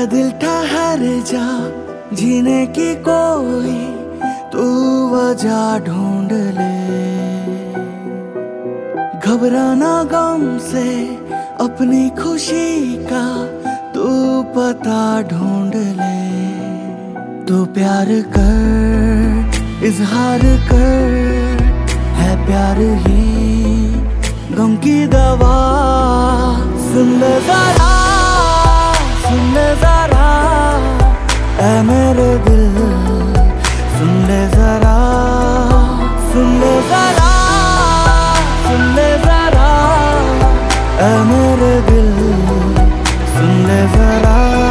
दिल ठहर जा, जीने की कोई तू वजह ढूंढ ले। घबराना गम से अपनी खुशी का तू पता ढूंढ ले। तू प्यार कर, इजहार कर, है प्यार ही गम की दवा। सुन ले जरा, सुन ले जरा, ऐ मेरे दिल, सुन ले जरा, सुन ले जरा, सुन ले जरा, ऐ मेरे दिल, सुन ले जरा।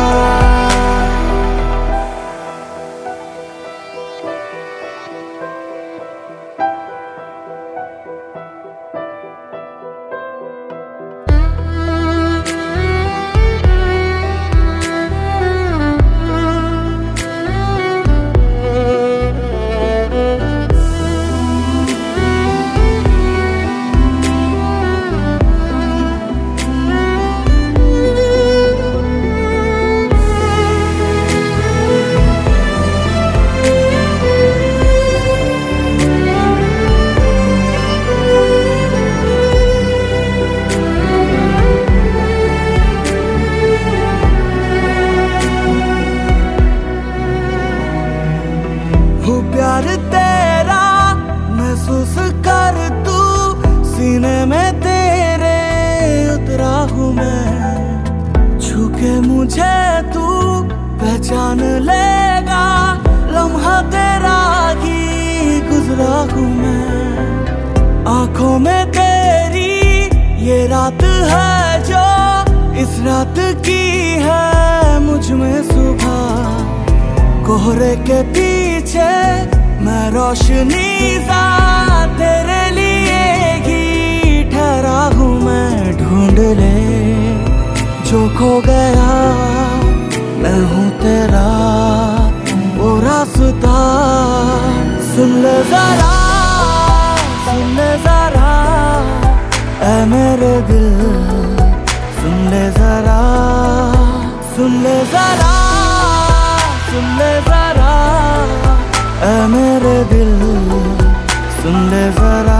प्यार तेरा महसूस कर तू, सीने में तेरे उतरा हूँ मैं। छू के मुझे तू पहचान लेगा, लम्हा तेरा ही गुजरा हूँ मैं। आंखों में तेरी ये रात है जो इस रात की है मुझ में सुबह। कोहरे के पीछे मैं रोशनी सा तेरे लिए ही ठहरा हूँ मैं। ढूंढ ले जो खो गया, मैं हूँ तेरा वो रास्ता। सुन ले जरा, सुन ले जरा, ऐ मेरे दिल, सुन ले जरा, सुन ले जरा, सुन ले जरा, ऐ मेरे दिल, सुन ले जरा।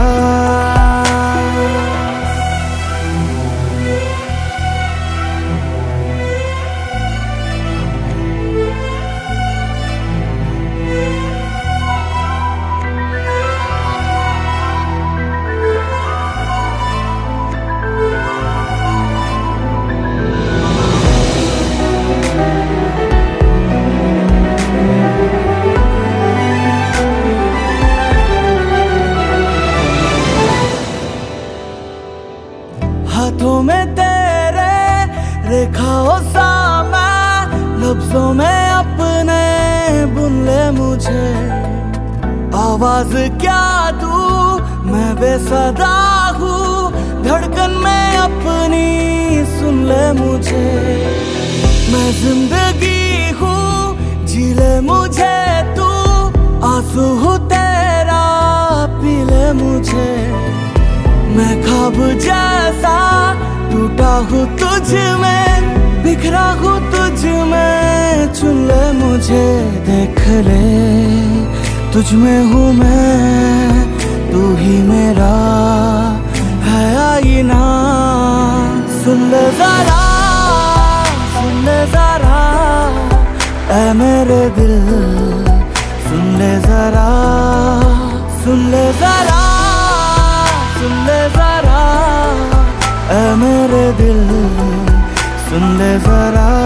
हाथों में तेरे रेखाओं सा मैं, लफ्जों में अपने बुन ले मुझे। आवाज क्या दूं मैं बेसदा हूँ, धड़कन में अपनी सुन ले मुझे। मैं जिंदगी हूँ जी ले मुझे तू, आंसू हूँ तेरा पी ले मुझे। मैं ख्वाब जैसा टूटा हूँ तुझ में, बिखरा हूँ तुझ में। चुन ले मुझे, देख ले तुझ में हूँ मैं, तू ही मेरा है आईना। सुन ले जरा, सुन ले जरा, ऐ मेरे दिल, सुन ले जरा, सुन ले जरा, सुन ले जरा, ऐ मेरे दिल, सुन ले जरा।